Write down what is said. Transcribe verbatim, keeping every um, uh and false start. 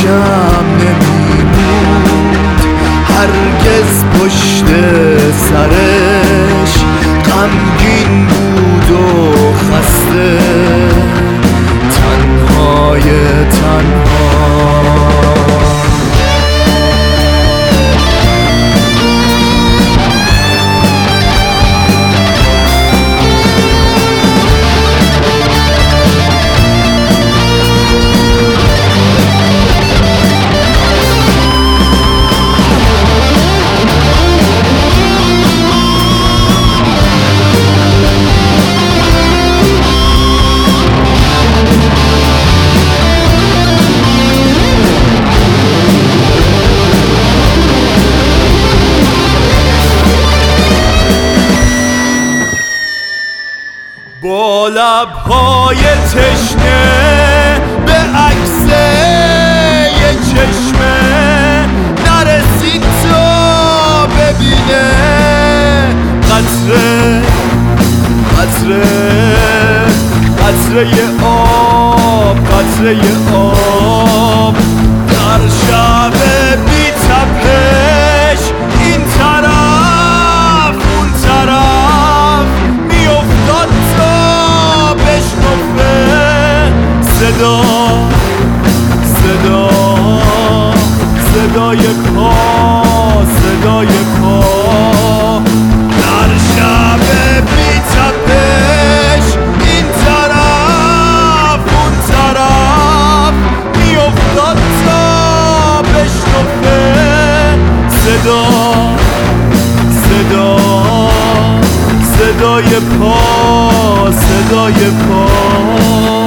کم نمیموند هرگز پشت سرش، غمگین بود و خسته، تنهای تنها. با لبهای تشنه به عکس یه چشمه نرسید تا ببینه قطره قطره قطره آب، قطره آب در شب بی تپش، این طرف اون طرف میافتاد تا بشنفه صدا صدا صدای پا، صدای پا در شب بی تپش، این طرف اون طرف میافتاد تا بشنفه صدا صدا صدای پا، صدای پا.